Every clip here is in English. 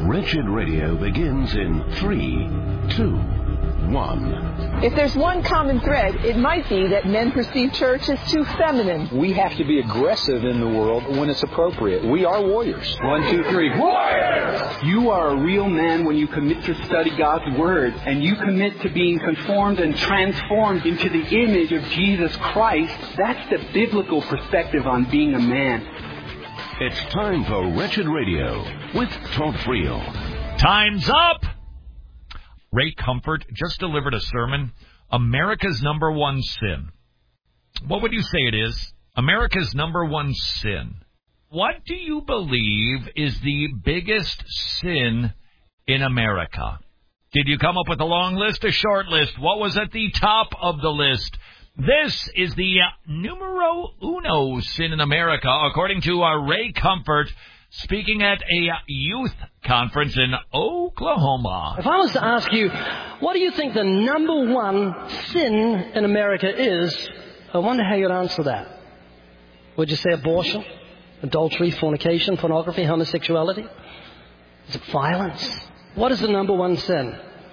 Wretched Radio begins in 3, 2, 1. If there's one common thread, it might be that men perceive church as too feminine. We have to be aggressive in the world when it's appropriate. We are warriors. 1, 2, 3. Warriors! You are a real man when you commit to study God's Word, and you commit to being conformed and transformed into the image of Jesus Christ. That's the biblical perspective on being a man. It's time for Wretched Radio with Todd Friel. Time's up! Ray Comfort just delivered a sermon, America's Number One Sin. What would you say it is? America's number one sin. What do you believe is the biggest sin in America? Did you come up with a long list, a short list? What was at the top of the list? This is the numero uno sin in America, according to Ray Comfort, speaking at a youth conference in Oklahoma. If I was to ask you, what do you think the number one sin in America is, I wonder how you'd answer that. Would you say abortion, adultery, fornication, pornography, homosexuality? Is it violence? What is the number one sin?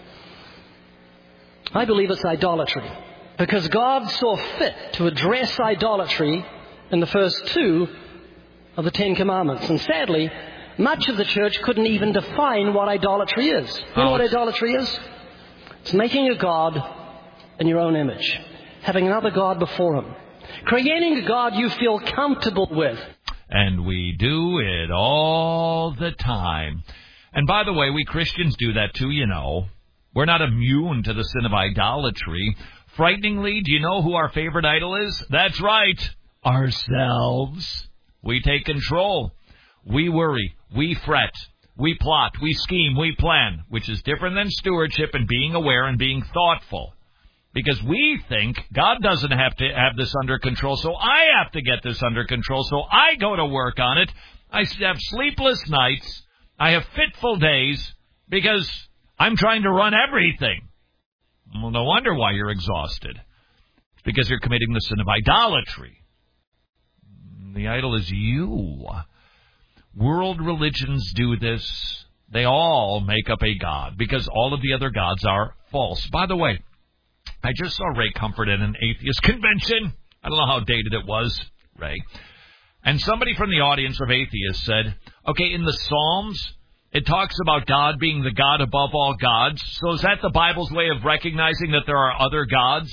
I believe it's idolatry. Because God saw fit to address idolatry in the first two of the Ten Commandments. And sadly, much of the church couldn't even define what idolatry is. You know what idolatry is? It's making a God in your own image. Having another God before Him. Creating a God you feel comfortable with. And we do it all the time. And by the way, we Christians do that too, you know. We're not immune to the sin of idolatry. Frighteningly, do you know who our favorite idol is? That's right, ourselves. We take control. We worry. We fret. We plot. We scheme. We plan, which is different than stewardship and being aware and being thoughtful. Because we think God doesn't have to have this under control, so I have to get this under control, so I go to work on it. I have sleepless nights. I have fitful days because I'm trying to run everything. Well, no wonder why you're exhausted. It's because you're committing the sin of idolatry. The idol is you. World religions do this. They all make up a god because all of the other gods are false. By the way, I just saw Ray Comfort at an atheist convention. I don't know how dated it was, Ray. And somebody from the audience of atheists said, okay, in the Psalms, it talks about God being the God above all gods. So is that the Bible's way of recognizing that there are other gods?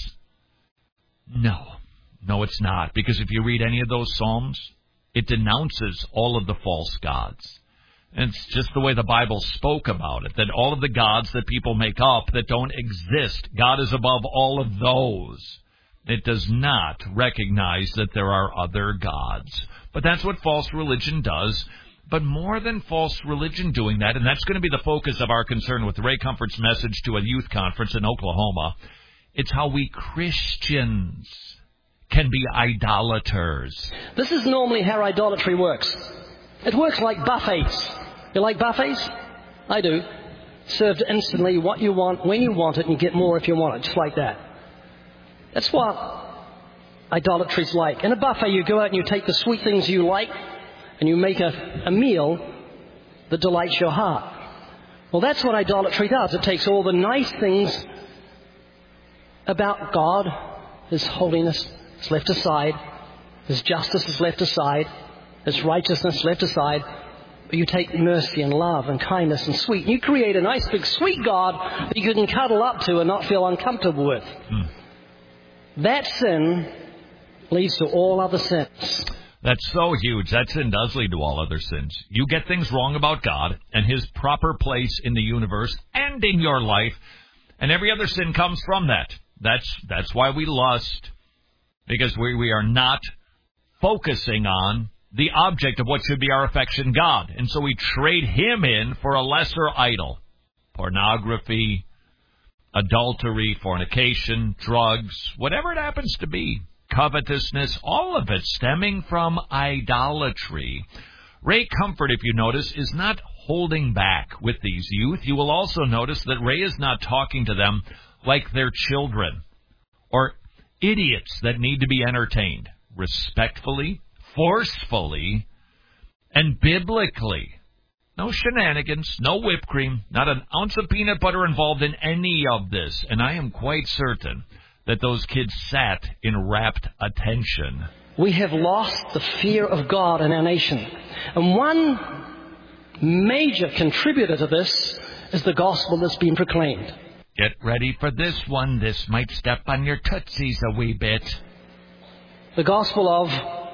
No, it's not. Because if you read any of those Psalms, it denounces all of the false gods. And it's just the way the Bible spoke about it, that all of the gods that people make up that don't exist, God is above all of those. It does not recognize that there are other gods. But that's what false religion does. But more than false religion doing that, and that's going to be the focus of our concern with Ray Comfort's message to a youth conference in Oklahoma, it's how we Christians can be idolaters. This is normally how idolatry works. It works like buffets. You like buffets? I do. Served instantly, what you want, when you want it, and you get more if you want it, just like that. That's what idolatry's like. In a buffet, you go out and you take the sweet things you like, and you make a meal that delights your heart. Well, that's what idolatry does. It takes all the nice things about God, His holiness is left aside, His justice is left aside, His righteousness left aside, but you take mercy and love and kindness and sweet. You create a nice big sweet God that you can cuddle up to and not feel uncomfortable with. That sin leads to all other sins. That's so huge. That sin does lead to all other sins. You get things wrong about God and His proper place in the universe and in your life, and every other sin comes from that. That's why we lust, because we are not focusing on the object of what should be our affection, God. And so we trade Him in for a lesser idol. Pornography, adultery, fornication, drugs, whatever it happens to be. Covetousness, all of it stemming from idolatry. Ray Comfort, if you notice, is not holding back with these youth. You will also notice that Ray is not talking to them like they're children or idiots that need to be entertained. Respectfully, forcefully, and biblically. No shenanigans, no whipped cream, not an ounce of peanut butter involved in any of this. And I am quite certain that those kids sat in rapt attention. We have lost the fear of God in our nation. And one major contributor to this is the gospel that's been proclaimed. Get ready for this one. This might step on your tootsies a wee bit. The gospel of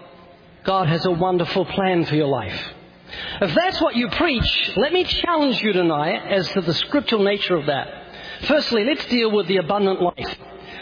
God has a wonderful plan for your life. If that's what you preach, let me challenge you tonight as to the scriptural nature of that. Firstly, let's deal with the abundant life.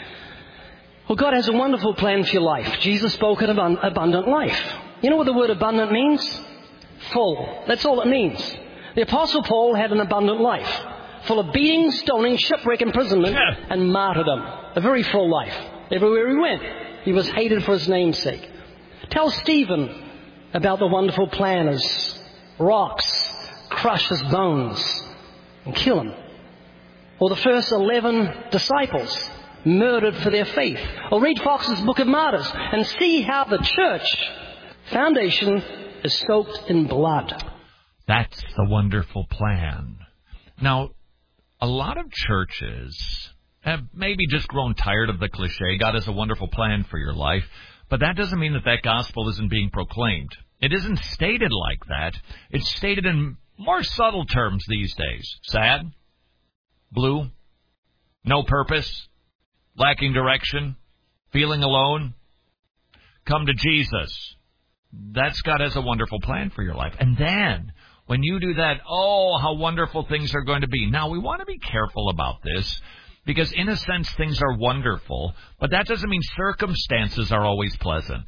Well, God has a wonderful plan for your life. Jesus spoke of abundant life. You know what the word abundant means? Full. That's all it means. The Apostle Paul had an abundant life, full of beating, stoning, shipwreck, imprisonment, and martyrdom. A very full life. Everywhere he went, he was hated for his name's sake. Tell Stephen about the wonderful plan as rocks crush his bones and kill him. Or the first 11 disciples murdered for their faith. Or read Fox's Book of Martyrs and see how the church foundation is soaked in blood. That's the wonderful plan. Now, a lot of churches have maybe just grown tired of the cliche, God has a wonderful plan for your life, but that doesn't mean that that gospel isn't being proclaimed. It isn't stated like that. It's stated in more subtle terms these days. Sad, blue, no purpose, lacking direction, feeling alone. Come to Jesus. That's God has a wonderful plan for your life. And then, when you do that, oh, how wonderful things are going to be. Now, we want to be careful about this, because in a sense, things are wonderful, but that doesn't mean circumstances are always pleasant.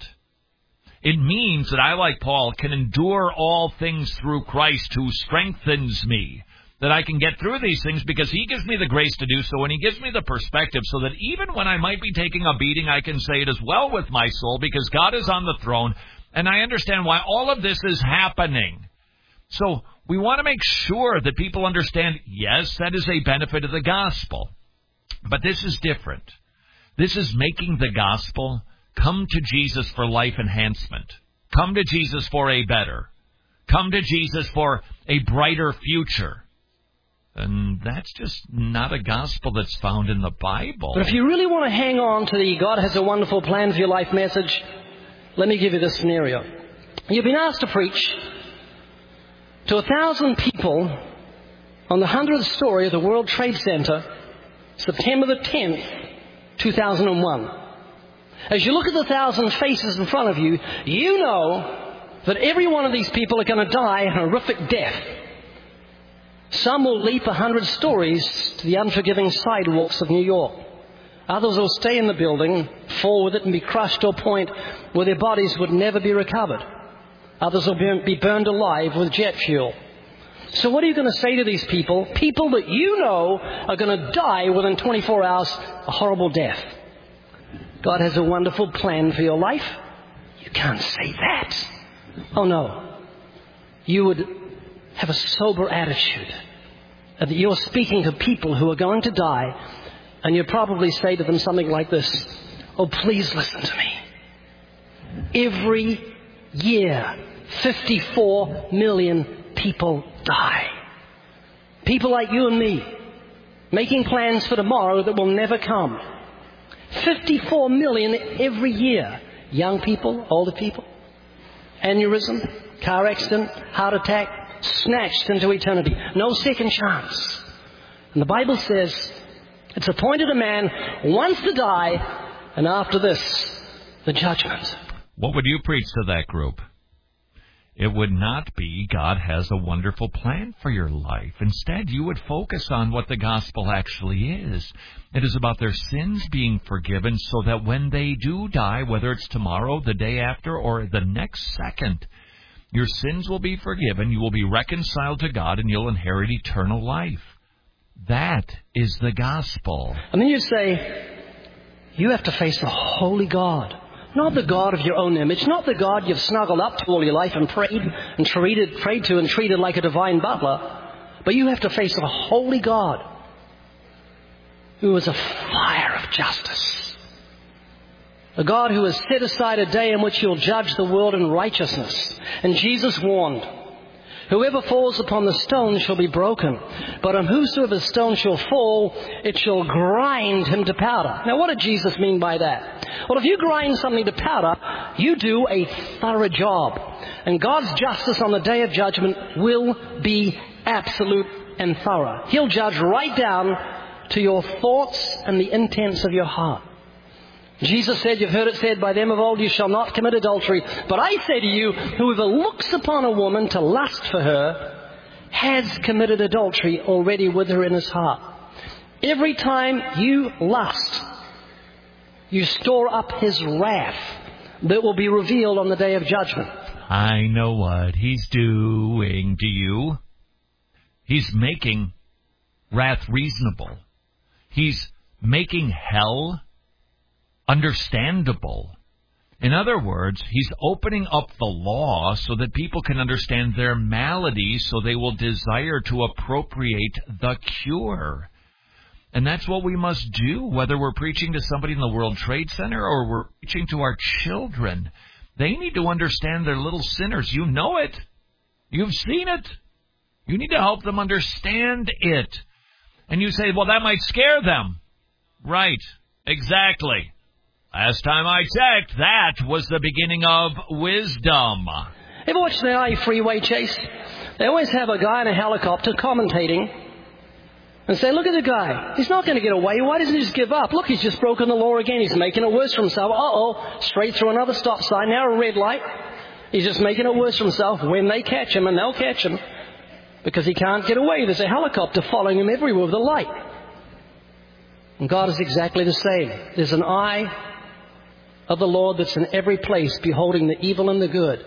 It means that I, like Paul, can endure all things through Christ who strengthens me, that I can get through these things because he gives me the grace to do so, and he gives me the perspective so that even when I might be taking a beating, I can say it is well with my soul because God is on the throne, and I understand why all of this is happening. So we want to make sure that people understand, yes, that is a benefit of the gospel. But this is different. This is making the gospel come to Jesus for life enhancement. Come to Jesus for a better. Come to Jesus for a brighter future. And that's just not a gospel that's found in the Bible. But if you really want to hang on to the God has a wonderful plan for your life message, let me give you this scenario. You've been asked to preach to 1,000 people on the 100th story of the World Trade Center, September the 10th, 2001. As you look at the 1,000 faces in front of you, you know that every one of these people are going to die a horrific death. Some will leap 100 stories to the unforgiving sidewalks of New York. Others will stay in the building, fall with it, and be crushed to a point where their bodies would never be recovered. Others will be burned alive with jet fuel. So what are you going to say to these people? People that you know are going to die within 24 hours, a horrible death. God has a wonderful plan for your life. You can't say that. Oh no. You would have a sober attitude. That you're speaking to people who are going to die, and you probably say to them something like this: oh, please listen to me. Every year, 54 million people die. People like you and me, making plans for tomorrow that will never come. 54 million every year. Young people, older people. Aneurysm, car accident, heart attack, snatched into eternity. No second chance. And the Bible says it's appointed a man once to die, and after this, the judgment. What would you preach to that group? It would not be God has a wonderful plan for your life. Instead, you would focus on what the gospel actually is. It is about their sins being forgiven so that when they do die, whether it's tomorrow, the day after, or the next second, your sins will be forgiven, you will be reconciled to God, and you'll inherit eternal life. That is the gospel. And then you say, you have to face the holy God. Not the God of your own image, not the God you've snuggled up to all your life and prayed to and treated like a divine butler. But you have to face a holy God who is a fire of justice. A God who has set aside a day in which you'll judge the world in righteousness. And Jesus warned, Whoever falls upon the stone shall be broken, but on whosoever stone shall fall, it shall grind him to powder. Now, what did Jesus mean by that? Well, if you grind something to powder, you do a thorough job. And God's justice on the day of judgment will be absolute and thorough. He'll judge right down to your thoughts and the intents of your heart. Jesus said, you've heard it said by them of old, you shall not commit adultery. But I say to you, whoever looks upon a woman to lust for her has committed adultery already with her in his heart. Every time you lust, you store up his wrath that will be revealed on the day of judgment. I know what he's doing. Do you? He's making wrath reasonable. He's making hell understandable. In other words, he's opening up the law so that people can understand their malady, so they will desire to appropriate the cure. And that's what we must do, whether we're preaching to somebody in the World Trade Center or we're preaching to our children. They need to understand they're little sinners. You know it. You've seen it. You need to help them understand it. And you say, well, that might scare them. Right. Exactly. Last time I checked, that was the beginning of wisdom. Ever watch the I freeway chase? They always have a guy in a helicopter commentating and say, look at the guy. He's not going to get away. Why doesn't he just give up? Look, he's just broken the law again. He's making it worse for himself. Uh-oh, straight through another stop sign. Now a red light. He's just making it worse for himself. When they catch him, and they'll catch him, because he can't get away. There's a helicopter following him everywhere with a light. And God is exactly the same. There's an eye of the Lord that's in every place, beholding the evil and the good.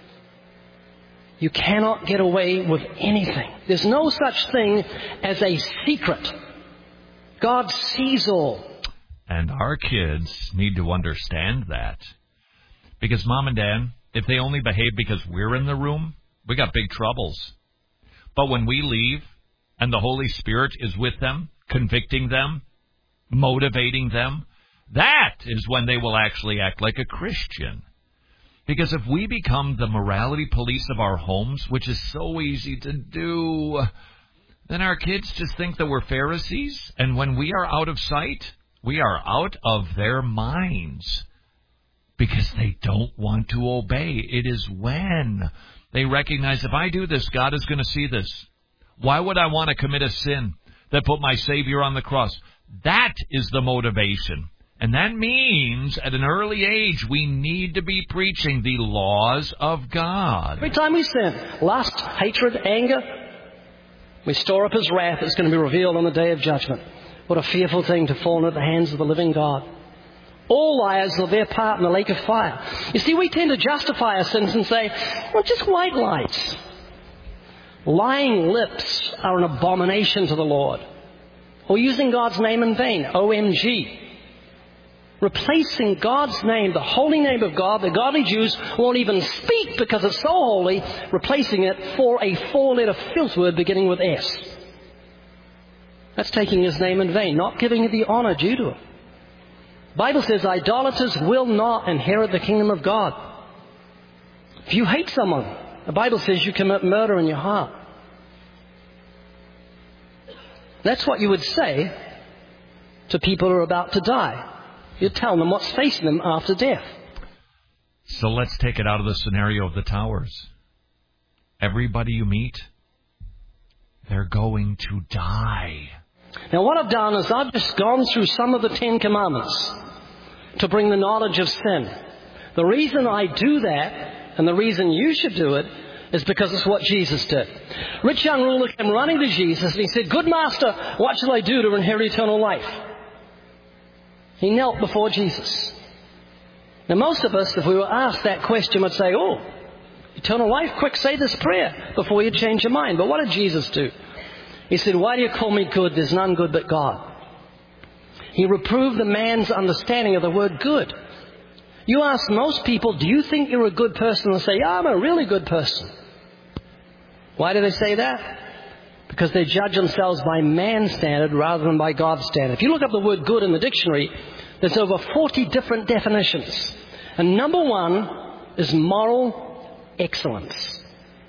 You cannot get away with anything. There's no such thing as a secret. God sees all. And our kids need to understand that. Because Mom and Dad, if they only behave because we're in the room, we got big troubles. But when we leave and the Holy Spirit is with them, convicting them, motivating them, that is when they will actually act like a Christian. Because if we become the morality police of our homes, which is so easy to do, then our kids just think that we're Pharisees. And when we are out of sight, we are out of their minds. Because they don't want to obey. It is when they recognize, if I do this, God is going to see this. Why would I want to commit a sin that put my Savior on the cross? That is the motivation. And that means at an early age we need to be preaching the laws of God. Every time we sin, lust, hatred, anger, we store up his wrath that's going to be revealed on the day of judgment. What a fearful thing to fall into the hands of the living God. All liars will bear part in the lake of fire. You see, we tend to justify our sins and say, well, just white lies. Lying lips are an abomination to the Lord. Or using God's name in vain, OMG. Replacing God's name, the holy name of God, the godly Jews won't even speak because it's so holy, replacing it for a four-letter filth word beginning with S. That's taking his name in vain, not giving it the honor due to him. The Bible says idolaters will not inherit the kingdom of God. If you hate someone, the Bible says you commit murder in your heart. That's what you would say to people who are about to die. You tell them what's facing them after death. So let's take it out of the scenario of the towers. Everybody you meet, they're going to die. Now what I've done is I've just gone through some of the 10 Commandments to bring the knowledge of sin. The reason I do that, and the reason you should do it, is because it's what Jesus did. Rich young ruler came running to Jesus and he said, "Good master, what shall I do to inherit eternal life?" He knelt before Jesus. Now most of us, if we were asked that question, would say, "Oh, eternal life, quick, say this prayer before you change your mind." But what did Jesus do? He said, "Why do you call me good? There's none good but God." He reproved the man's understanding of the word good. You ask most people, do you think you're a good person? They'll say, "Yeah, I'm a really good person." Why do they say that? Because they judge themselves by man's standard rather than by God's standard. If you look up the word good in the dictionary, there's over 40 different definitions. And number one is moral excellence.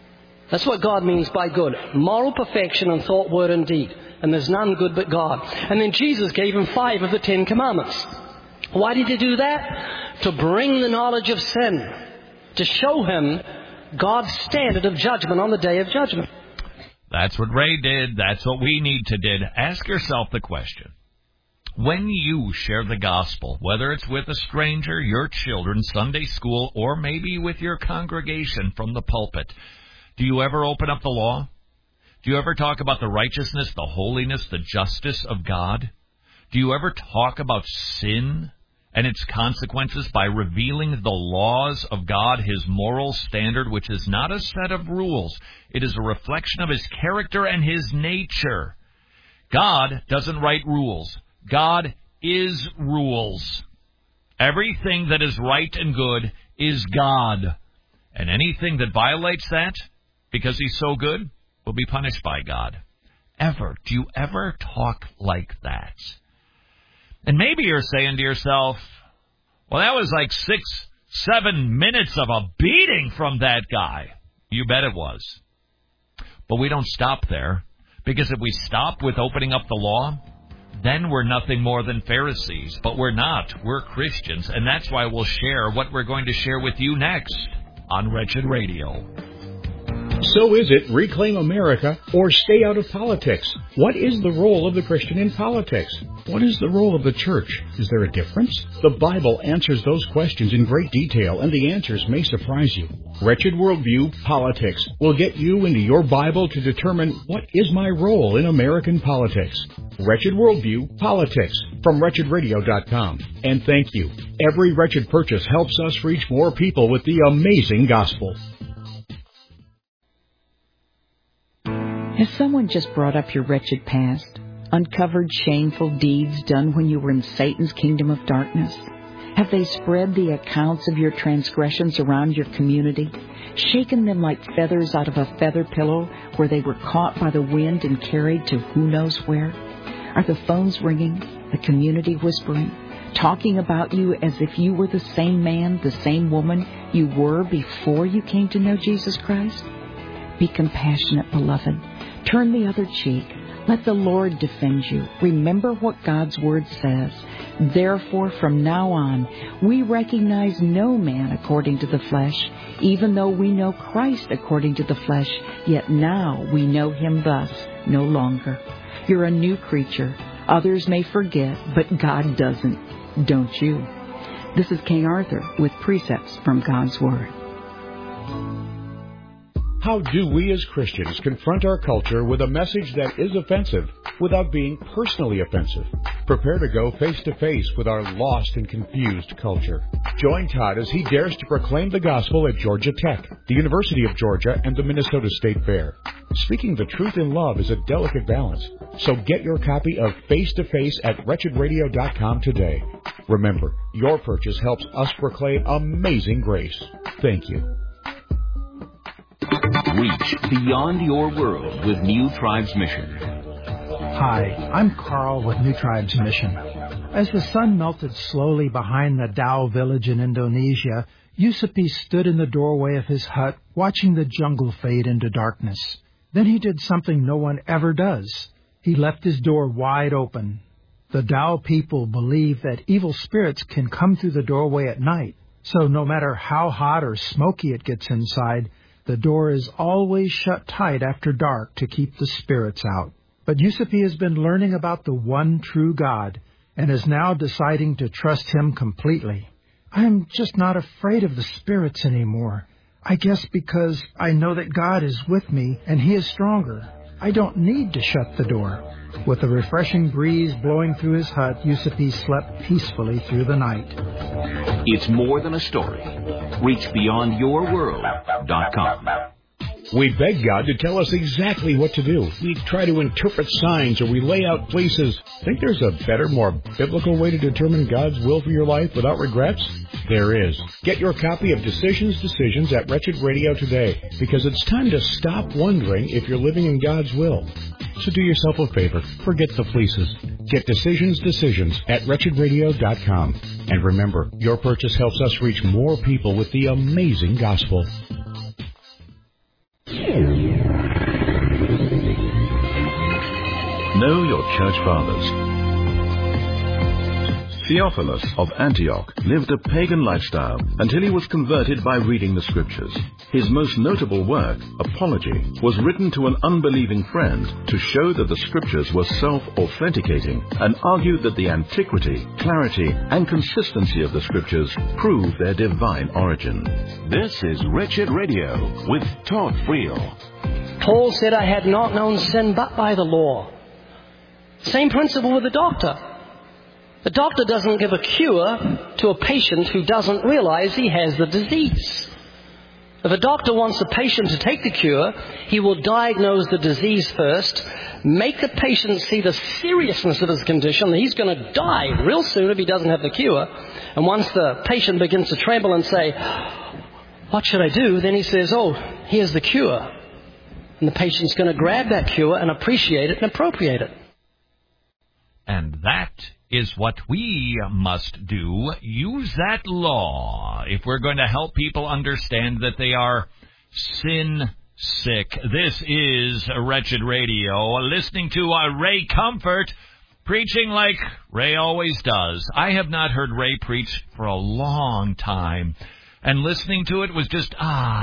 That's what God means by good. Moral perfection in thought, word, and deed. And there's none good but God. And then Jesus gave him 5 of the 10 commandments. Why did he do that? To bring the knowledge of sin. To show him God's standard of judgment on the day of judgment. That's what Ray did. That's what we need to do. Ask yourself the question. When you share the gospel, whether it's with a stranger, your children, Sunday school, or maybe with your congregation from the pulpit, do you ever open up the law? Do you ever talk about the righteousness, the holiness, the justice of God? Do you ever talk about sin and its consequences by revealing the laws of God, His moral standard, which is not a set of rules. It is a reflection of His character and His nature. God doesn't write rules. God is rules. Everything that is right and good is God. And anything that violates that, because He's so good, will be punished by God. Ever. Do you ever talk like that? And maybe you're saying to yourself, well, that was like 6-7 minutes of a beating from that guy. You bet it was. But we don't stop there, because if we stop with opening up the law, then we're nothing more than Pharisees. But we're not. We're Christians, and that's why we'll share what we're going to share with you next on Wretched Radio. So is it reclaim America or stay out of politics? What is the role of the Christian in politics? What is the role of the church? Is there a difference? The Bible answers those questions in great detail, and the answers may surprise you. Wretched Worldview Politics will get you into your Bible to determine what is my role in American politics. Wretched Worldview Politics from WretchedRadio.com. And thank you. Every Wretched purchase helps us reach more people with the amazing gospel. Has someone just brought up your wretched past? Uncovered shameful deeds done when you were in Satan's kingdom of darkness? Have they spread the accounts of your transgressions around your community, shaken them like feathers out of a feather pillow where they were caught by the wind and carried to who knows where? Are the phones ringing, the community whispering, talking about you as if you were the same man, the same woman you were before you came to know Jesus Christ? Be compassionate, beloved. Turn the other cheek. Let the Lord defend you. Remember what God's Word says. Therefore, from now on, we recognize no man according to the flesh, even though we know Christ according to the flesh, yet now we know Him thus no longer. You're a new creature. Others may forget, but God doesn't. Don't you? This is King Arthur with precepts from God's Word. How do we as Christians confront our culture with a message that is offensive without being personally offensive? Prepare to go face to face with our lost and confused culture. Join Todd as he dares to proclaim the gospel at Georgia Tech, the University of Georgia, and the Minnesota State Fair. Speaking the truth in love is a delicate balance, so get your copy of Face to Face at WretchedRadio.com today. Remember, your purchase helps us proclaim amazing grace. Thank you. Reach beyond your world with New Tribes Mission. Hi, I'm Carl with New Tribes Mission. As the sun melted slowly behind the Dao village in Indonesia, Yusupi stood in the doorway of his hut, watching the jungle fade into darkness. Then he did something no one ever does. He left his door wide open. The Dao people believe that evil spirits can come through the doorway at night, so no matter how hot or smoky it gets inside, the door is always shut tight after dark to keep the spirits out. But Yusupi has been learning about the one true God and is now deciding to trust Him completely. I'm just not afraid of the spirits anymore. I guess because I know that God is with me and He is stronger. I don't need to shut the door. With a refreshing breeze blowing through his hut, Yusupi slept peacefully through the night. It's more than a story. Reach beyondyourworld.com. We beg God to tell us exactly what to do. We try to interpret signs or we lay out places. Think there's a better, more biblical way to determine God's will for your life without regrets? There is. Get your copy of Decisions at Wretched Radio today, because it's time to stop wondering if you're living in God's will. So do yourself a favor. Forget the fleeces. Get Decisions at WretchedRadio.com. And remember, your purchase helps us reach more people with the amazing gospel. Know your church fathers. Theophilus of Antioch lived a pagan lifestyle until he was converted by reading the Scriptures. His most notable work, Apology, was written to an unbelieving friend to show that the Scriptures were self-authenticating and argued that the antiquity, clarity, and consistency of the Scriptures prove their divine origin. This is Wretched Radio with Todd Friel. Paul said, I had not known sin but by the law. Same principle with the doctor. The doctor doesn't give a cure to a patient who doesn't realize he has the disease. If a doctor wants the patient to take the cure, he will diagnose the disease first, make the patient see the seriousness of his condition, that he's going to die real soon if he doesn't have the cure. And once the patient begins to tremble and say, what should I do? Then he says, oh, here's the cure. And the patient's going to grab that cure and appreciate it and appropriate it. And that is what we must do. Use that law if we're going to help people understand that they are sin sick. This is Wretched Radio, listening to Ray Comfort preaching like Ray always does. I have not heard Ray preach for a long time, and listening to it was just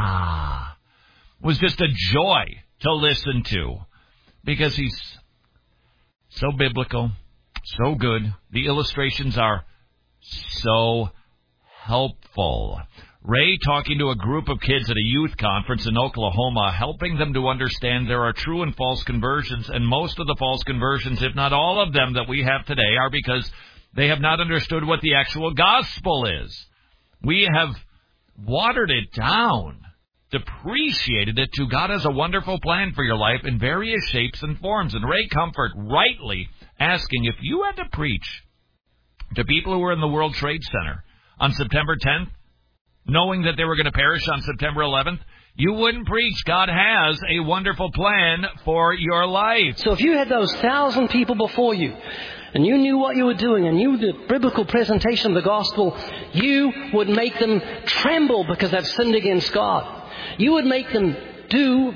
a joy to listen to, because he's so biblical, so good. The illustrations are so helpful. Ray talking to a group of kids at a youth conference in Oklahoma, helping them to understand there are true and false conversions, and most of the false conversions, if not all of them that we have today, are because they have not understood what the actual gospel is. We have watered it down, depreciated it to God has a wonderful plan for your life in various shapes and forms. And Ray Comfort rightly asking, if you had to preach to people who were in the World Trade Center on September 10th, knowing that they were going to perish on September 11th, you wouldn't preach God has a wonderful plan for your life. So if you had those 1,000 people before you, and you knew what you were doing, and you did biblical presentation of the gospel, you would make them tremble because they've sinned against God. You would make them do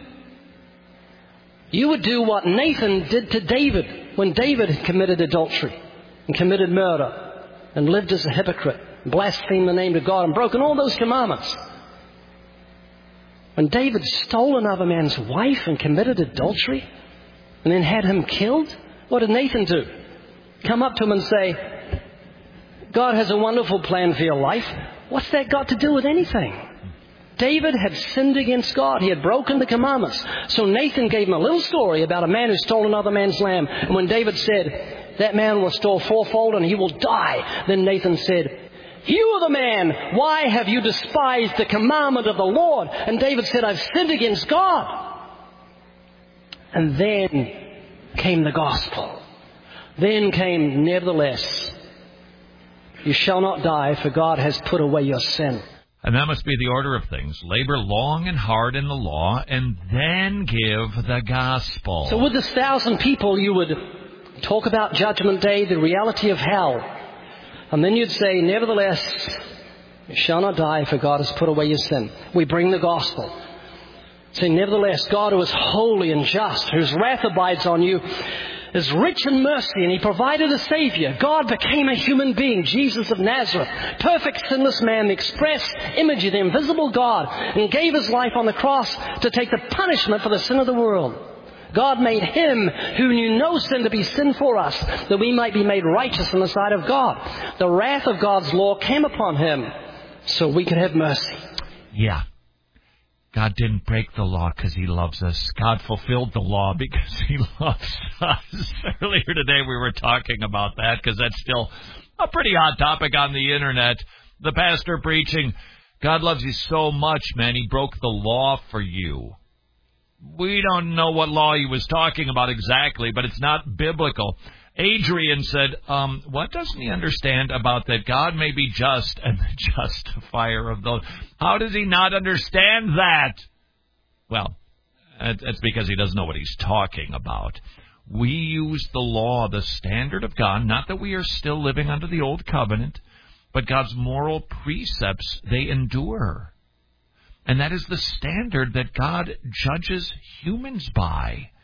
what Nathan did to David when David had committed adultery and committed murder and lived as a hypocrite, blasphemed the name of God and broken all those commandments. When David stole another man's wife and committed adultery and then had him killed, what did Nathan do? Come up to him and say, God has a wonderful plan for your life. What's that got to do with anything? David had sinned against God. He had broken the commandments. So Nathan gave him a little story about a man who stole another man's lamb. And when David said, that man will restore fourfold and he will die, then Nathan said, you are the man. Why have you despised the commandment of the Lord? And David said, I've sinned against God. And then came the gospel. Then came, nevertheless, you shall not die, for God has put away your sin. And that must be the order of things. Labor long and hard in the law, and then give the gospel. So with this 1,000 people, you would talk about Judgment Day, the reality of hell. And then you'd say, nevertheless, you shall not die, for God has put away your sin. We bring the gospel. Say, nevertheless, God who is holy and just, whose wrath abides on you, is rich in mercy, and He provided a Savior. God became a human being, Jesus of Nazareth, perfect sinless man, the express image of the invisible God, and gave His life on the cross to take the punishment for the sin of the world. God made Him who knew no sin to be sin for us, that we might be made righteous in the sight of God. The wrath of God's law came upon Him so we could have mercy. Yeah. God didn't break the law because He loves us. God fulfilled the law because He loves us. Earlier today we were talking about that because that's still a pretty hot topic on the internet. The pastor preaching, God loves you so much, man, He broke the law for you. We don't know what law he was talking about exactly, but it's not biblical. Adrian said, what doesn't he understand about that God may be just and the justifier of those? How does he not understand that? Well, it's because he doesn't know what he's talking about. We use the law, the standard of God, not that we are still living under the old covenant, but God's moral precepts, they endure. And that is the standard that God judges humans by.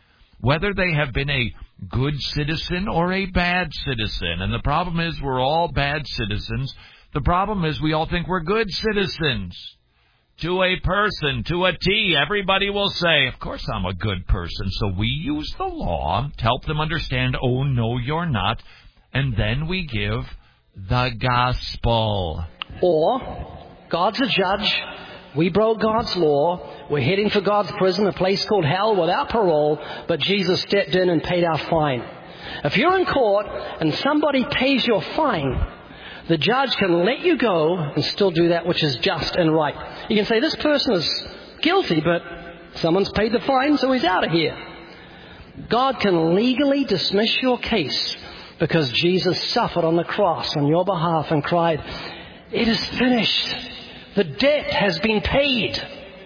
whether they have been a good citizen or a bad citizen. And the problem is we're all bad citizens. The problem is we all think we're good citizens. To a person, to a T, everybody will say, of course I'm a good person. So we use the law to help them understand, oh, no, you're not. And then we give the gospel. Or, God's a judge. We broke God's law. We're heading for God's prison, a place called hell without parole. But Jesus stepped in and paid our fine. If you're in court and somebody pays your fine, the judge can let you go and still do that which is just and right. You can say, this person is guilty, but someone's paid the fine, so he's out of here. God can legally dismiss your case because Jesus suffered on the cross on your behalf and cried, it is finished. The debt has been paid.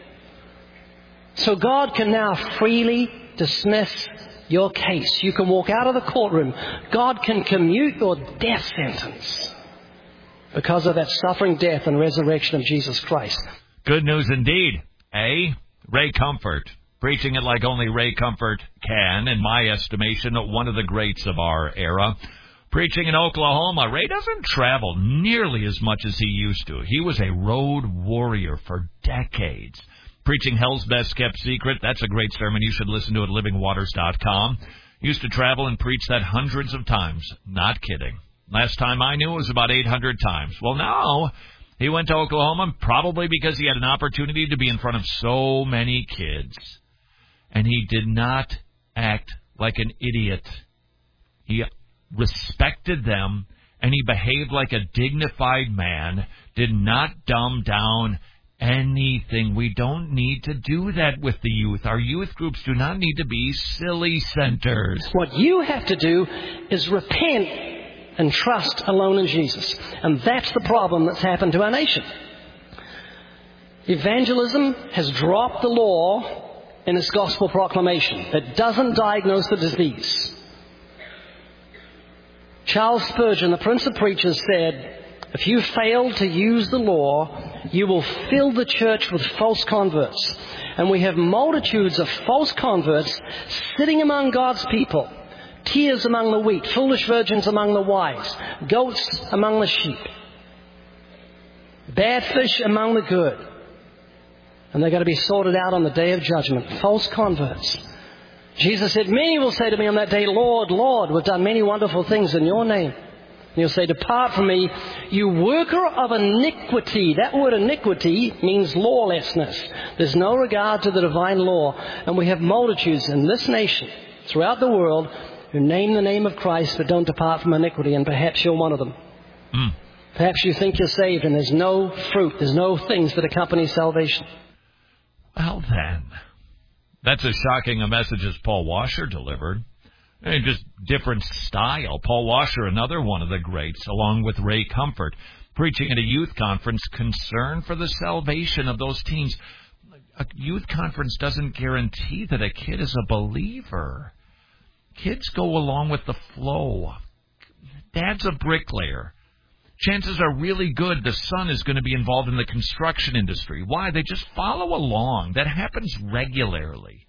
So God can now freely dismiss your case. You can walk out of the courtroom. God can commute your death sentence because of that suffering, death, and resurrection of Jesus Christ. Good news indeed. Ray Comfort, preaching it like only Ray Comfort can, in my estimation, one of the greats of our era. Preaching in Oklahoma, Ray doesn't travel nearly as much as he used to. He was a road warrior for decades. Preaching Hell's Best Kept Secret, that's a great sermon you should listen to at livingwaters.com. Used to travel and preach that hundreds of times. Not kidding. Last time I knew it was about 800 times. Well, now he went to Oklahoma probably because he had an opportunity to be in front of so many kids. And he did not act like an idiot. He respected them, and he behaved like a dignified man, did not dumb down anything. We don't need to do that with the youth. Our youth groups do not need to be silly centers. What you have to do is repent and trust alone in Jesus. And that's the problem that's happened to our nation. Evangelism has dropped the law in its gospel proclamation. It doesn't diagnose the disease. Charles Spurgeon, the Prince of Preachers, said, if you fail to use the law, you will fill the church with false converts. And we have multitudes of false converts sitting among God's people. Tears among the wheat, foolish virgins among the wise, goats among the sheep, bad fish among the good. And they're going to be sorted out on the day of judgment. False converts. Jesus said, many will say to me on that day, Lord, Lord, we've done many wonderful things in your name. And you'll say, depart from me, you worker of iniquity. That word iniquity means lawlessness. There's no regard to the divine law. And we have multitudes in this nation, throughout the world, who name the name of Christ but don't depart from iniquity, and perhaps you're one of them. Perhaps you think you're saved and there's no fruit, there's no things that accompany salvation. Well then, that's as shocking a message as Paul Washer delivered. Just different style. Paul Washer, another one of the greats, along with Ray Comfort, preaching at a youth conference, concern for the salvation of those teens. A youth conference doesn't guarantee that a kid is a believer. Kids go along with the flow. Dad's a bricklayer. Chances are really good the son is going to be involved in the construction industry. Why? They just follow along. That happens regularly.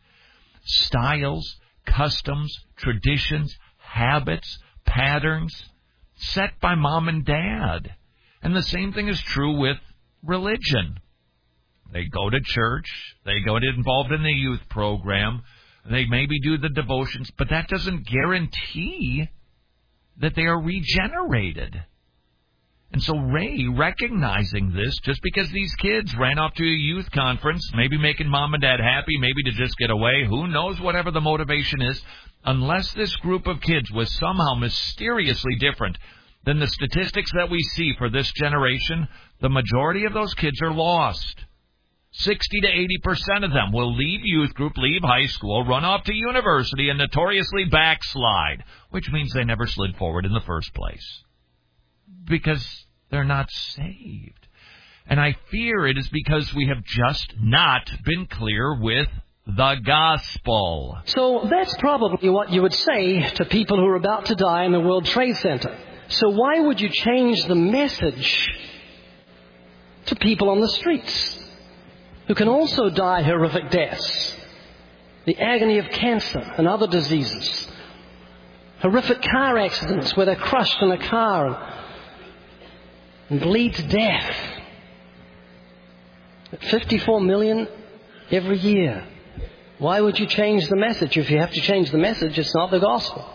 Styles, customs, traditions, habits, patterns set by mom and dad. And the same thing is true with religion. They go to church. They get involved in the youth program. They maybe do the devotions, but that doesn't guarantee that they are regenerated. And so Ray, recognizing this, just because these kids ran off to a youth conference, maybe making mom and dad happy, maybe to just get away, who knows, whatever the motivation is, unless this group of kids was somehow mysteriously different than the statistics that we see for this generation, the majority of those kids are lost. 60 to 80% of them will leave youth group, leave high school, run off to university, and notoriously backslide, which means they never slid forward in the first place because they're not saved. And I fear it is because we have just not been clear with the gospel. So that's probably what you would say to people who are about to die in the World Trade Center. So why would you change the message to people on the streets who can also die horrific deaths? the agony of cancer and other diseases, horrific car accidents where they're crushed in a car and bleed to death. 54 million every year. Why would you change the message? If you have to change the message, it's not the gospel.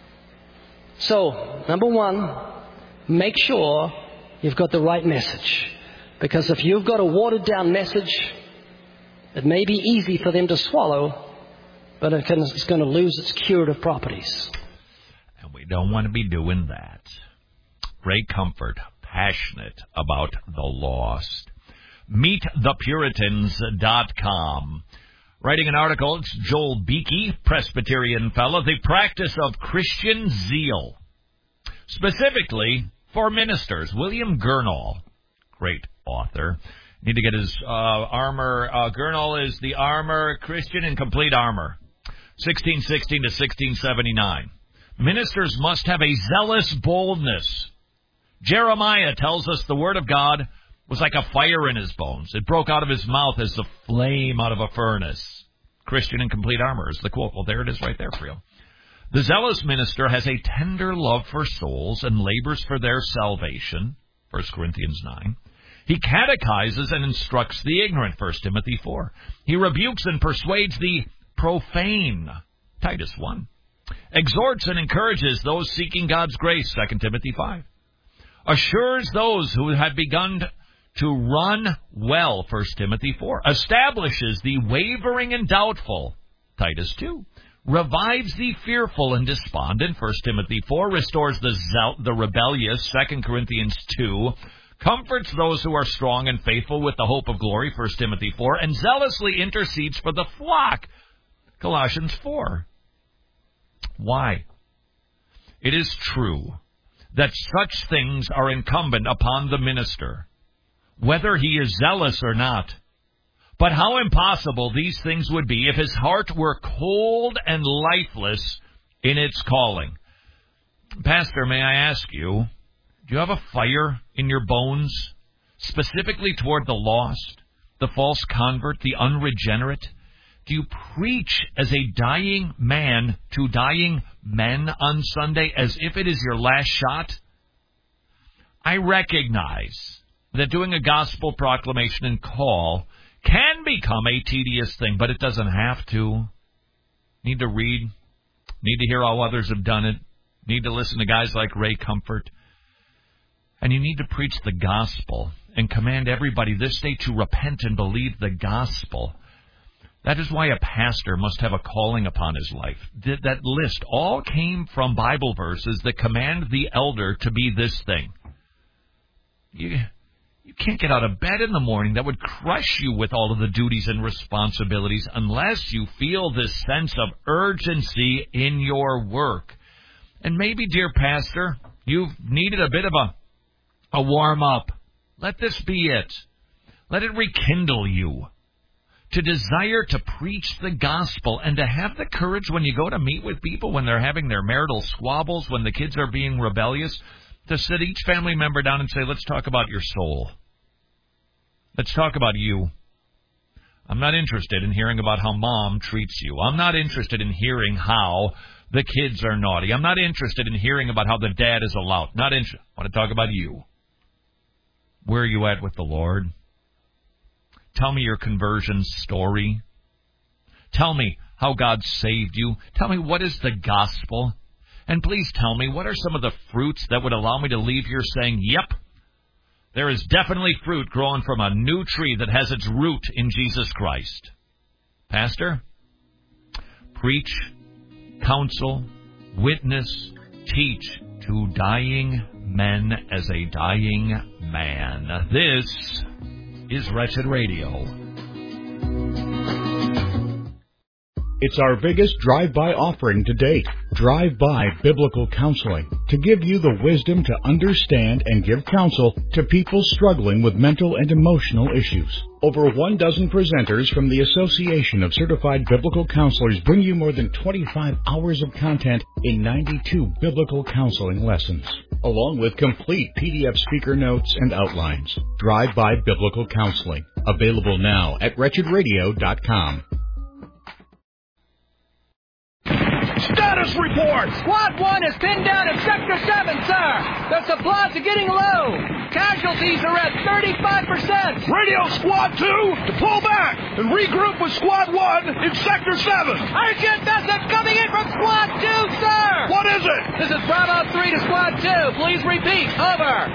So, number one, make sure you've got the right message. Because if you've got a watered-down message, it may be easy for them to swallow, but it's going to lose its curative properties. And we don't want to be doing that. Ray Comfort, passionate about the lost. MeetThePuritans.com. Writing an article, it's Joel Beakey, Presbyterian fellow, The Practice of Christian Zeal. Specifically for ministers. William Gurnall, great author. Need to get his armor. Gurnall is the armor, Christian in Complete Armor. 1616 to 1679. Ministers must have a zealous boldness. Jeremiah tells us the word of God was like a fire in his bones. It broke out of his mouth as the flame out of a furnace. Christian in Complete Armor is the quote. Well, there it is right there for you. The zealous minister has a tender love for souls and labors for their salvation. 1 Corinthians 9. He catechizes and instructs the ignorant. 1 Timothy 4. He rebukes and persuades the profane. Titus 1. Exhorts and encourages those seeking God's grace. 2 Timothy 5. Assures those who have begun to run well. 1 Timothy 4. Establishes the wavering and doubtful. Titus 2. Revives the fearful and despondent. 1 Timothy 4. Restores the rebellious. 2 Corinthians 2. Comforts those who are strong and faithful with the hope of glory. 1 Timothy 4. And zealously intercedes for the flock. Colossians 4. Why? It is true that such things are incumbent upon the minister, whether he is zealous or not. But how impossible these things would be if his heart were cold and lifeless in its calling. Pastor, may I ask you, do you have a fire in your bones, specifically toward the lost, the false convert, the unregenerate? Do you preach as a dying man to dying men on Sunday as if it is your last shot? I recognize that doing a gospel proclamation and call can become a tedious thing, but it doesn't have to. Need to read, need to hear how others have done it, need to listen to guys like Ray Comfort, and you need to preach the gospel and command everybody this day to repent and believe the gospel. That is why a pastor must have a calling upon his life. That list all came from Bible verses that command the elder to be this thing. You can't get out of bed in the morning. That would crush you with all of the duties and responsibilities unless you feel this sense of urgency in your work. And maybe, dear pastor, you've needed a bit of a warm-up. Let this be it. Let it rekindle you to desire to preach the gospel and to have the courage when you go to meet with people, when they're having their marital squabbles, when the kids are being rebellious, to sit each family member down and say, let's talk about your soul. Let's talk about you. I'm not interested in hearing about how mom treats you. I'm not interested in hearing how the kids are naughty. I'm not interested in hearing about how the dad is a lout. I want to talk about you. Where are you at with the Lord? Tell me your conversion story. Tell me how God saved you. Tell me what is the gospel. And please tell me what are some of the fruits that would allow me to leave here saying, yep, there is definitely fruit growing from a new tree that has its root in Jesus Christ. Pastor, preach, counsel, witness, teach to dying men as a dying man. This is Wretched Radio. It's our biggest drive-by offering to date. Drive-by Biblical Counseling, to give you the wisdom to understand and give counsel to people struggling with mental and emotional issues. Over 1 dozen presenters from the Association of Certified Biblical Counselors bring you more than 25 hours of content in 92 biblical counseling lessons, along with complete PDF speaker notes and outlines. Drive-by Biblical Counseling, available now at WretchedRadio.com. this report? Squad 1 is pinned down in Sector 7, sir. The supplies are getting low. Casualties are at 35%. Radio Squad 2 to pull back and regroup with Squad 1 in Sector 7. Urgent message coming in from Squad 2, sir. What is it? This is Bravo 3 to Squad 2. Please repeat. Over.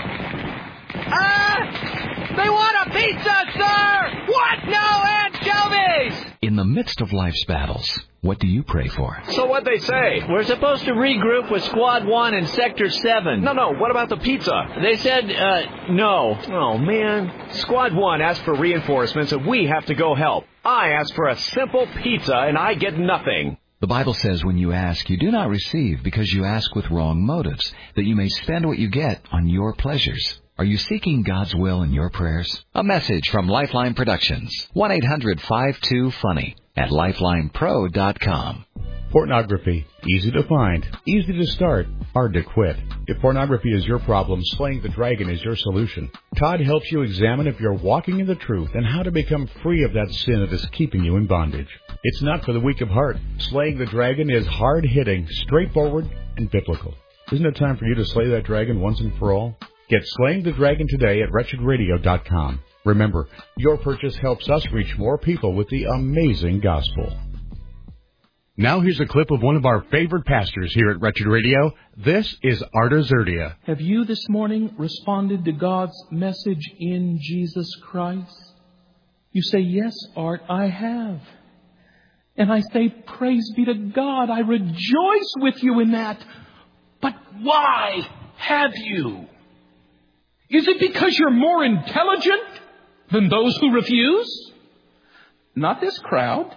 They want a pizza, sir. What? No anchovies. In the midst of life's battles, what do you pray for? So what'd they say? We're supposed to regroup with Squad 1 in Sector 7. No, what about the pizza? They said, no. Oh, man. Squad 1 asked for reinforcements and we have to go help. I asked for a simple pizza and I get nothing. The Bible says when you ask, you do not receive because you ask with wrong motives, that you may spend what you get on your pleasures. Are you seeking God's will in your prayers? A message from Lifeline Productions. 1-800-52-FUNNY at lifelinepro.com. Pornography. Easy to find, easy to start, hard to quit. If pornography is your problem, Slaying the Dragon is your solution. Todd helps you examine if you're walking in the truth and how to become free of that sin that is keeping you in bondage. It's not for the weak of heart. Slaying the Dragon is hard-hitting, straightforward, and biblical. Isn't it time for you to slay that dragon once and for all? Get Slaying the Dragon today at WretchedRadio.com. Remember, your purchase helps us reach more people with the amazing gospel. Now here's a clip of one of our favorite pastors here at Wretched Radio. This is Arta Zerdia. Have you this morning responded to God's message in Jesus Christ? You say, yes, Art, I have. And I say, praise be to God. I rejoice with you in that. But why have you? Is it because you're more intelligent than those who refuse? Not this crowd.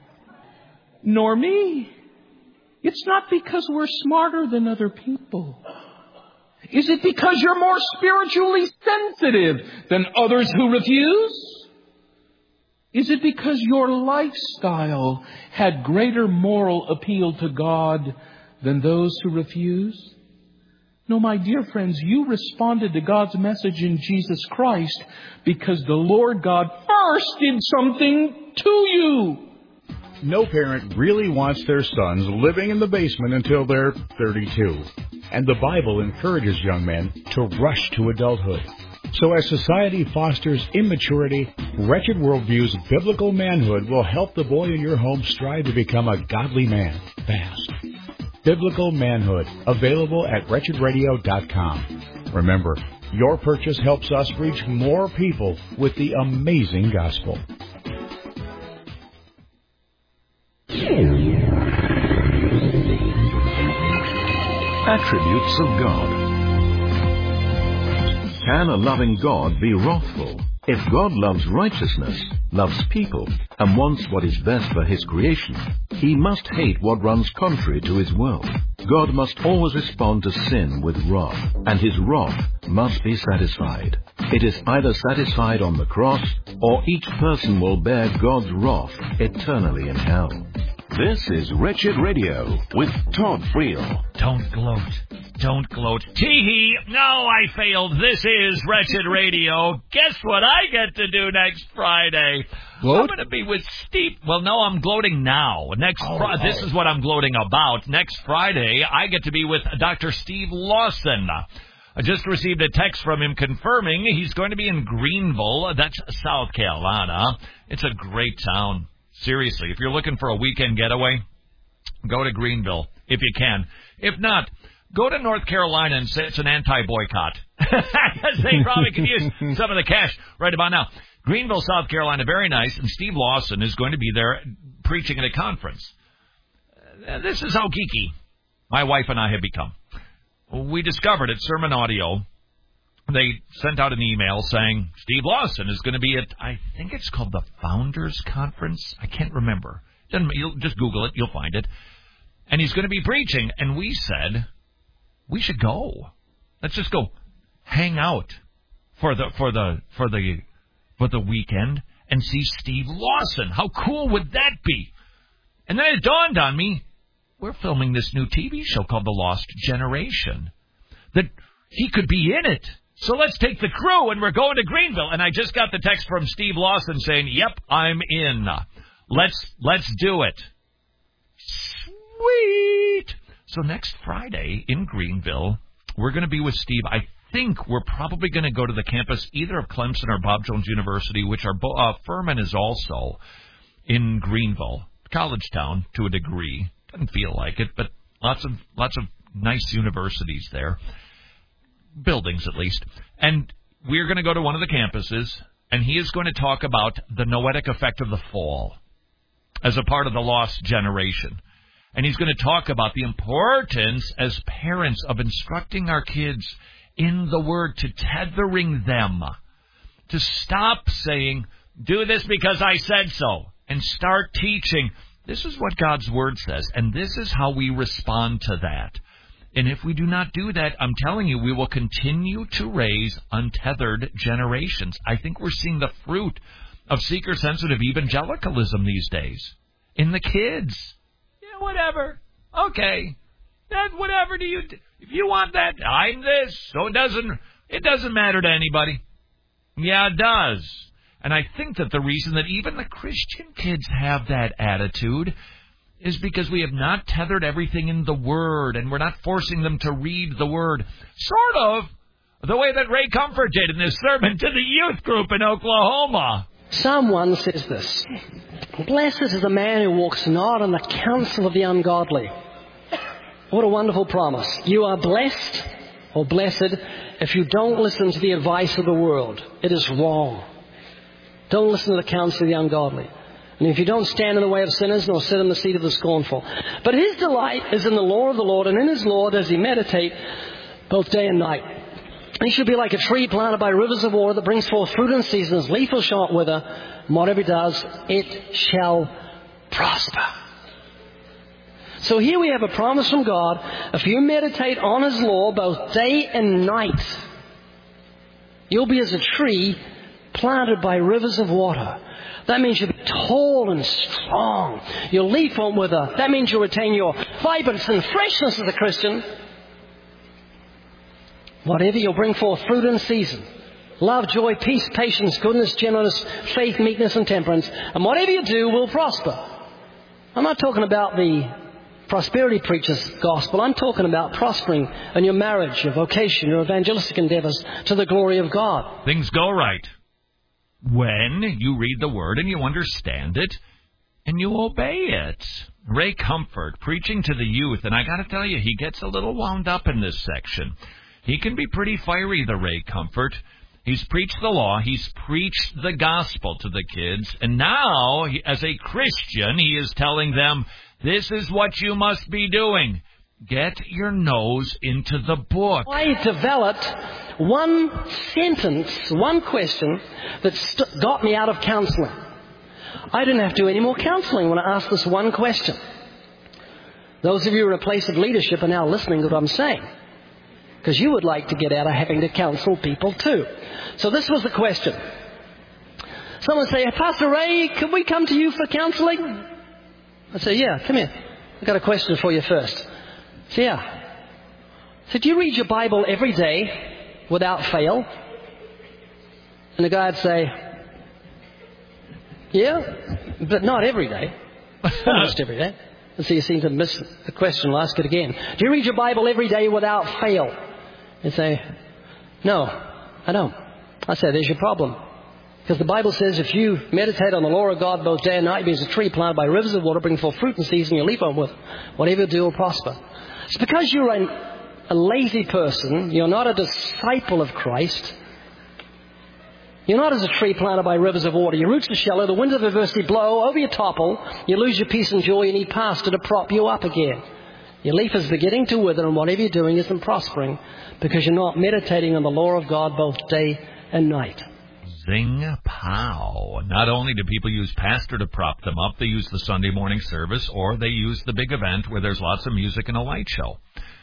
Nor me. It's not because we're smarter than other people. Is it because you're more spiritually sensitive than others who refuse? Is it because your lifestyle had greater moral appeal to God than those who refuse? No, my dear friends, you responded to God's message in Jesus Christ because the Lord God first did something to you. No parent really wants their sons living in the basement until they're 32. And the Bible encourages young men to rush to adulthood. So as society fosters immaturity, Wretched Worldview's biblical manhood will help the boy in your home strive to become a godly man fast. Biblical Manhood, available at WretchedRadio.com. Remember, your purchase helps us reach more people with the amazing gospel. Attributes of God. Can a loving God be wrathful? If God loves righteousness, loves people, and wants what is best for His creation, He must hate what runs contrary to His will. God must always respond to sin with wrath, and His wrath must be satisfied. It is either satisfied on the cross, or each person will bear God's wrath eternally in hell. This is Wretched Radio with Todd Friel. Don't gloat. Don't gloat. Tee-hee. No, I failed. This is Wretched Radio. Guess what I get to do next Friday? Gloat? I'm going to be with Steve. Well, no, I'm gloating now. This is what I'm gloating about. Next Friday, I get to be with Dr. Steve Lawson. I just received a text from him confirming he's going to be in Greenville. That's South Carolina. It's a great town. Seriously, if you're looking for a weekend getaway, go to Greenville if you can. If not, go to North Carolina and say it's an anti-boycott. They probably can use some of the cash right about now. Greenville, South Carolina, very nice. And Steve Lawson is going to be there preaching at a conference. This is how geeky my wife and I have become. We discovered at Sermon Audio, they sent out an email saying Steve Lawson is going to be at, I think it's called the Founders Conference. I can't remember. You'll just Google it. You'll find it. And he's going to be preaching. And we said, we should go. Let's just go hang out for the weekend and see Steve Lawson. How cool would that be? And then it dawned on me, we're filming this new TV show called The Lost Generation, that he could be in it. So let's take the crew, and we're going to Greenville. And I just got the text from Steve Lawson saying, yep, I'm in. Let's do it. Sweet. So next Friday in Greenville, we're going to be with Steve. I think we're probably going to go to the campus either of Clemson or Bob Jones University, which are Furman is also in Greenville, college town to a degree. Doesn't feel like it, but lots of nice universities there, buildings at least. And we're going to go to one of the campuses, and he is going to talk about the noetic effect of the fall as a part of the lost generation. And he's going to talk about the importance as parents of instructing our kids in the Word, to tethering them, to stop saying, do this because I said so, and start teaching, this is what God's Word says, and this is how we respond to that. And if we do not do that, I'm telling you, we will continue to raise untethered generations. I think we're seeing the fruit of seeker-sensitive evangelicalism these days in the kids. Yeah, whatever. Okay. That whatever do you if you want that, I'm this. So it doesn't matter to anybody. Yeah, it does. And I think that the reason that even the Christian kids have that attitude is because we have not tethered everything in the Word, and we're not forcing them to read the Word. Sort of the way that Ray Comfort did in his sermon to the youth group in Oklahoma. Psalm 1 says this: Blessed is the man who walks not in the counsel of the ungodly. What a wonderful promise. You are blessed or blessed if you don't listen to the advice of the world. It is wrong. Don't listen to the counsel of the ungodly. And if you don't stand in the way of sinners, nor sit in the seat of the scornful. But his delight is in the law of the Lord, and in his law does he meditate both day and night. He should be like a tree planted by rivers of water that brings forth fruit in season. His leaf will shall not wither, and whatever he does, it shall prosper. So here we have a promise from God. If you meditate on his law both day and night, you'll be as a tree planted by rivers of water. That means you'll be tall and strong. Your leaf won't wither. That means you'll retain your vibrance and freshness as a Christian. Whatever, you'll bring forth fruit in season. Love, joy, peace, patience, goodness, gentleness, faith, meekness, and temperance. And whatever you do will prosper. I'm not talking about the prosperity preacher's gospel. I'm talking about prospering in your marriage, your vocation, your evangelistic endeavors to the glory of God. Things go right when you read the Word and you understand it and you obey it. Ray Comfort preaching to the youth, and I got to tell you, he gets a little wound up in this section. He can be pretty fiery, the Ray Comfort. He's preached the law. He's preached the gospel to the kids. And now, as a Christian, he is telling them, this is what you must be doing. Get your nose into the book. I developed one sentence, one question that got me out of counseling. I didn't have to do any more counseling when I asked this one question. Those of you in a place of leadership are now listening to what I'm saying, because you would like to get out of having to counsel people too. So this was the question. Someone say, Pastor Ray, could we come to you for counseling? I say, yeah, come here. I've got a question for you first. So, yeah. So, do you read your Bible every day without fail? And the guy would say, yeah, but not every day. Almost every day. And so you seem to miss the question. I'll ask it again. Do you read your Bible every day without fail? You say, no, I don't. I say, there's your problem. Because the Bible says if you meditate on the law of God both day and night, it means a tree planted by rivers of water, bring forth fruit in season, your leaf won't wither. Whatever you do will prosper. It's because you're a lazy person. You're not a disciple of Christ. You're not as a tree planted by rivers of water. Your roots are shallow. The winds of adversity blow over you, topple. You lose your peace and joy. You need pastor to prop you up again. Your leaf is beginning to wither, and whatever you're doing isn't prospering because you're not meditating on the law of God both day and night. Zing pow. Not only do people use pastor to prop them up, they use the Sunday morning service, or they use the big event where there's lots of music and a light show.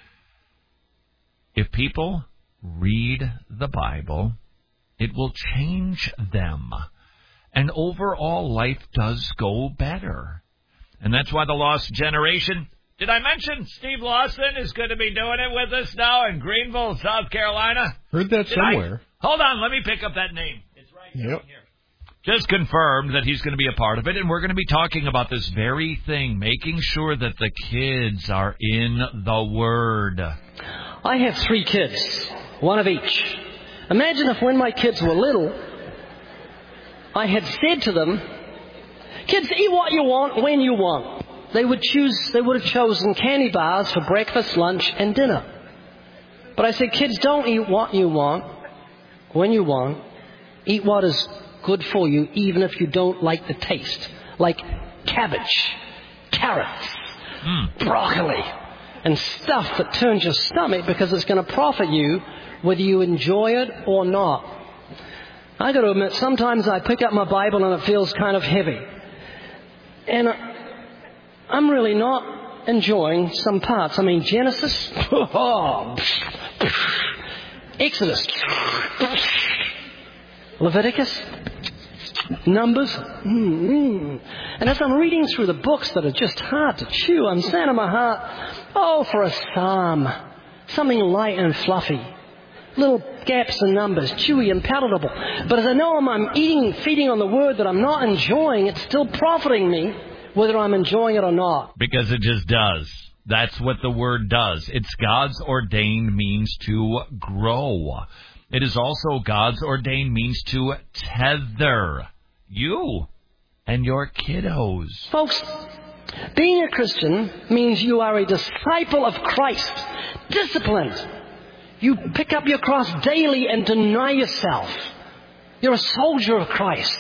If people read the Bible, it will change them. And overall, life does go better. And that's why the lost generation... Did I mention Steve Lawson is going to be doing it with us now in Greenville, South Carolina? Heard that somewhere. Hold on, let me pick up that name. It's right here. just confirmed that he's going to be a part of it, and we're going to be talking about this very thing, making sure that the kids are in the Word. I have 3 kids, one of each. Imagine if when my kids were little, I had said to them, kids, eat what you want, when you want. They would have chosen candy bars for breakfast, lunch, and dinner. But I said, kids, don't eat what you want, when you want. Eat what is good for you, even if you don't like the taste. Like cabbage, carrots, broccoli, and stuff that turns your stomach because it's going to profit you whether you enjoy it or not. I got to admit, sometimes I pick up my Bible and it feels kind of heavy. And I'm really not enjoying some parts. I mean, Genesis, Exodus, Leviticus, Numbers. And as I'm reading through the books that are just hard to chew, I'm saying in my heart, oh, for a psalm, something light and fluffy. Little gaps in numbers, chewy and palatable. But as I know I'm feeding on the Word that I'm not enjoying, it's still profiting me whether I'm enjoying it or not. Because it just does. That's what the Word does. It's God's ordained means to grow. It is also God's ordained means to tether you and your kiddos. Folks, being a Christian means you are a disciple of Christ, disciplined. You pick up your cross daily and deny yourself. You're a soldier of Christ.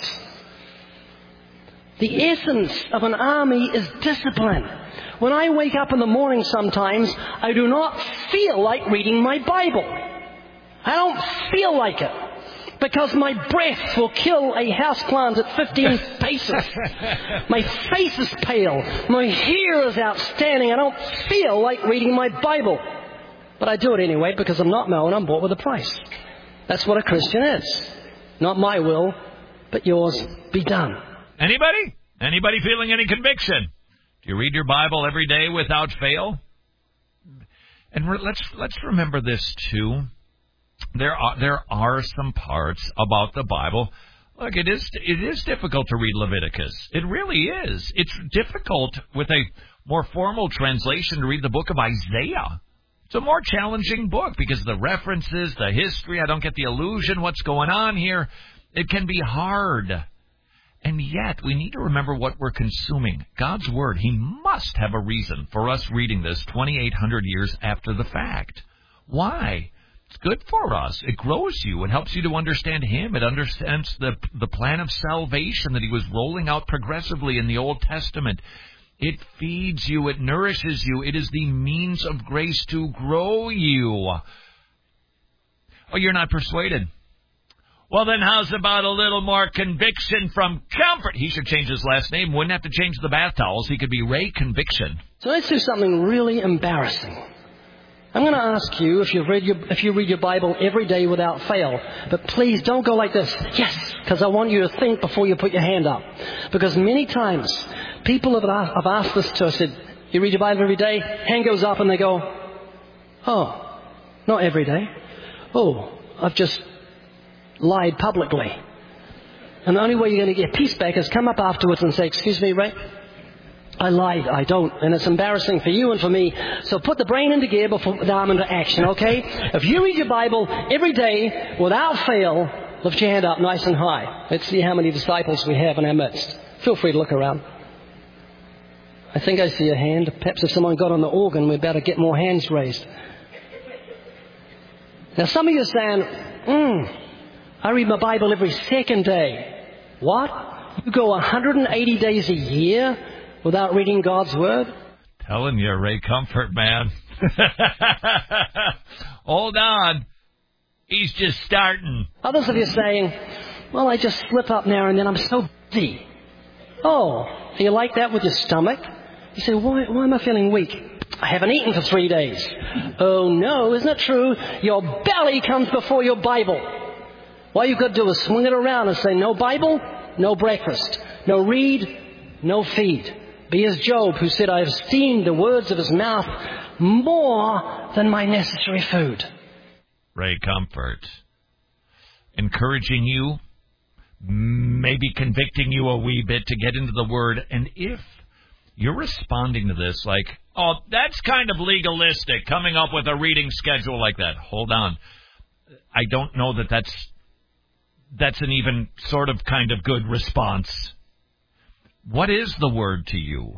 The essence of an army is discipline. When I wake up in the morning sometimes, I do not feel like reading my Bible. I don't feel like it. Because my breath will kill a houseplant at 15 paces. My face is pale. My hair is outstanding. I don't feel like reading my Bible. But I do it anyway because I'm not my own. I'm bought with a price. That's what a Christian is. Not my will, but yours be done. Anybody? Anybody feeling any conviction? Do you read your Bible every day without fail? And let's remember this too. There are some parts about the Bible. Look, it is difficult to read Leviticus. It really is. It's difficult with a more formal translation to read the book of Isaiah. It's a more challenging book because of the references, the history. I don't get the illusion what's going on here. It can be hard. And yet, we need to remember what we're consuming. God's Word, He must have a reason for us reading this 2,800 years after the fact. Why? It's good for us. It grows you. It helps you to understand Him. It understands the plan of salvation that He was rolling out progressively in the Old Testament. It feeds you. It nourishes you. It is the means of grace to grow you. Oh, you're not persuaded? Well, then how's about a little more conviction from Comfort? He should change his last name. Wouldn't have to change the bath towels. He could be Ray Conviction. So let's do something really embarrassing. I'm going to ask you if you read your Bible every day without fail. But please don't go like this. Yes, because I want you to think before you put your hand up. Because many times people have asked this to us. Said, you read your Bible every day? Hand goes up and they go, oh, not every day. Oh, I've just lied publicly. And the only way you're going to get peace back is come up afterwards and say, excuse me, Ray, I lied, I don't. And it's embarrassing for you and for me. So put the brain into gear before the arm into action, okay? If you read your Bible every day without fail, lift your hand up nice and high. Let's see how many disciples we have in our midst. Feel free to look around. I think I see a hand. Perhaps if someone got on the organ, we'd better get more hands raised. Now some of you are saying, I read my Bible every second day. What? You go 180 days a year without reading God's Word? Telling you, Ray Comfort, man. Hold on. He's just starting. Others of you are saying, well, I just slip up now and then. I'm so busy. Oh, do you like that with your stomach? You say, why am I feeling weak? I haven't eaten for 3 days. Oh, no, isn't it true? Your belly comes before your Bible. All you got to do is swing it around and say, no Bible, no breakfast. No read, no feed. Be as Job, who said, I have esteemed the words of his mouth more than my necessary food. Ray Comfort, encouraging you, maybe convicting you a wee bit to get into the Word. And if you're responding to this like, oh, that's kind of legalistic, coming up with a reading schedule like that. Hold on. I don't know that that's an even sort of kind of good response. What is the Word to you?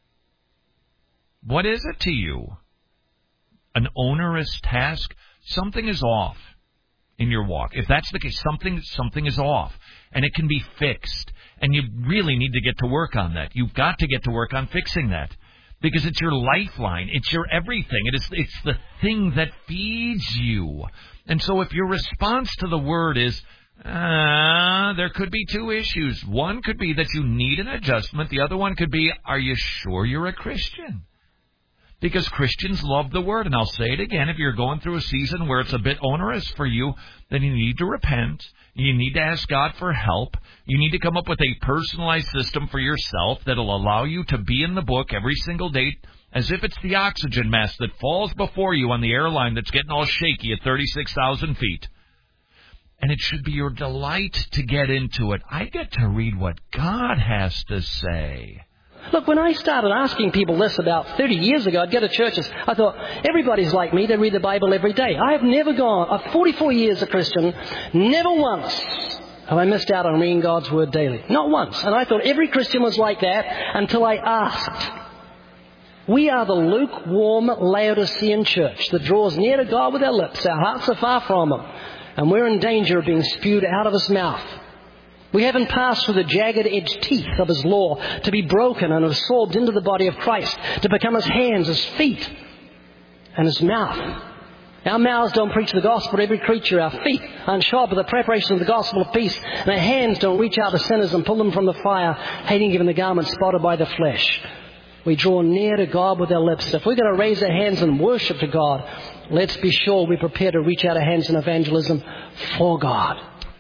What is it to you? An onerous task? Something is off in your walk. If that's the case, something is off, and it can be fixed. And you really need to get to work on that. You've got to get to work on fixing that, because it's your lifeline. It's your everything. It's the thing that feeds you. And so if your response to the Word is, there could be two issues. One could be that you need an adjustment. The other one could be, are you sure you're a Christian? Because Christians love the Word. And I'll say it again, if you're going through a season where it's a bit onerous for you, then you need to repent. You need to ask God for help. You need to come up with a personalized system for yourself that'll allow you to be in the book every single day as if it's the oxygen mask that falls before you on the airline that's getting all shaky at 36,000 feet. And it should be your delight to get into it. I get to read what God has to say. Look, when I started asking people this about 30 years ago, I'd go to churches. I thought, everybody's like me. They read the Bible every day. I have never gone, I'm 44 years a Christian, never once have I missed out on reading God's Word daily. Not once. And I thought every Christian was like that until I asked. We are the lukewarm Laodicean church that draws near to God with our lips. Our hearts are far from Him. And we're in danger of being spewed out of His mouth. We haven't passed through the jagged-edged teeth of His law to be broken and absorbed into the body of Christ, to become His hands, His feet, and His mouth. Our mouths don't preach the gospel to every creature. Our feet aren't sharp with the preparation of the gospel of peace. And our hands don't reach out to sinners and pull them from the fire, hating even the garment spotted by the flesh. We draw near to God with our lips. If we're going to raise our hands and worship to God, let's be sure we prepare to reach out our hands in evangelism for God.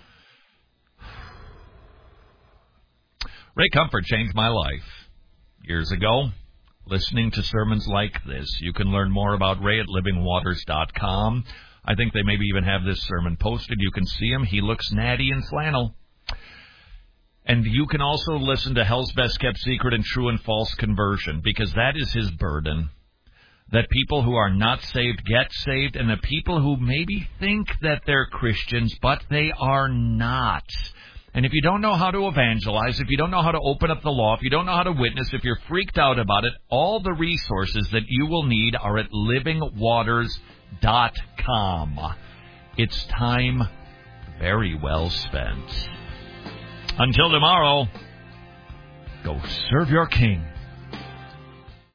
Ray Comfort changed my life years ago, listening to sermons like this. You can learn more about Ray at livingwaters.com. I think they maybe even have this sermon posted. You can see him. He looks natty in flannel. And you can also listen to Hell's Best Kept Secret and True and False Conversion, because that is his burden. That people who are not saved get saved, and the people who maybe think that they're Christians, but they are not. And if you don't know how to evangelize, if you don't know how to open up the law, if you don't know how to witness, if you're freaked out about it, all the resources that you will need are at livingwaters.com. It's time very well spent. Until tomorrow, go serve your King.